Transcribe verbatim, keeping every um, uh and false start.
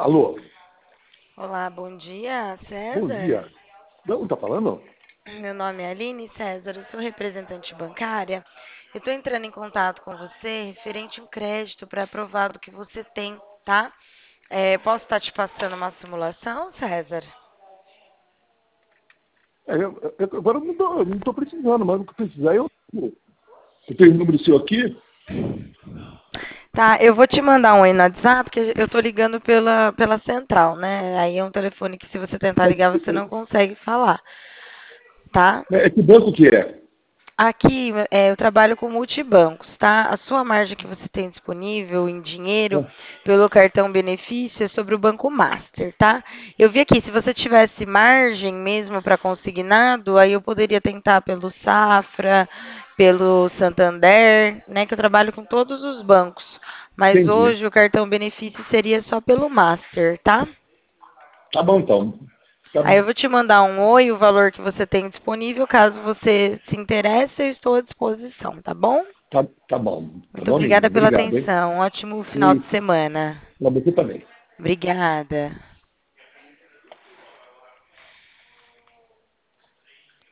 Alô, Olá, bom dia, bom César. dia. Não, tá falando? Meu nome é Aline César, eu sou representante bancária. Eu estou entrando em contato com você referente a um crédito para aprovado que você tem, tá? É, posso estar te passando uma simulação, César? É, eu, eu- agora eu não tô, não tô precisando, mas o que precisar eu. Eu tenho o número seu aqui? Tá, eu vou te mandar um aí no WhatsApp, porque eu tô ligando pela, pela central, né? Aí é um telefone que se você tentar ligar você não consegue falar, tá? É, é que banco que é? Aqui, é, eu trabalho com multibancos, tá? A sua margem que você tem disponível em dinheiro É, pelo cartão benefício é sobre o Banco Master, tá? Eu vi aqui, se você tivesse margem mesmo para consignado, aí eu poderia tentar pelo Safra, pelo Santander, né? Que eu trabalho com todos os bancos. Mas entendi. hoje o cartão benefício seria só pelo Master, tá? Tá bom então. Tá, Aí eu vou te mandar um oi, o valor que você tem disponível. Caso você se interesse, eu estou à disposição, tá bom? tá, tá bom. Tá Muito bom mesmo. obrigada pela Obrigado, hein? atenção. Um ótimo final E de semana. pra você também. Obrigada.